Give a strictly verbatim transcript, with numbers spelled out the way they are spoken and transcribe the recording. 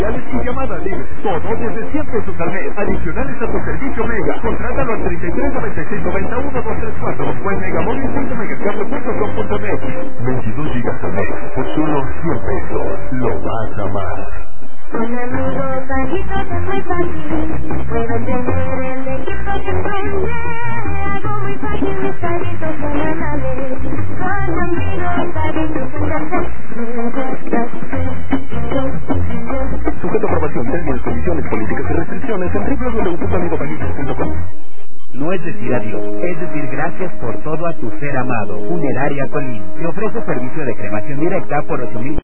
Y llamada libre, todo desde cien pesos al mes. Adicionales a tu servicio Mega. Contrátalo al treinta y tres noventa y seis noventa y uno dos treinta y cuatro o en megamóvil punto megacable punto com punto m x. veintidós gigas al mes por solo cien pesos. Lo vas a amar. Con amigos bajitos es muy fácil. Puedo tener el equipo que prende. Hago muy fácil mis palitos son amables. Con amigos bajitos en casa. Sujeto a aprobación, términos, condiciones, políticas y restricciones en doble u doble u doble u punto amigobajitos punto com. No es decir adiós, es decir gracias por todo a tu ser amado. Funeraria Colín te ofrece servicio de cremación directa por ocho mil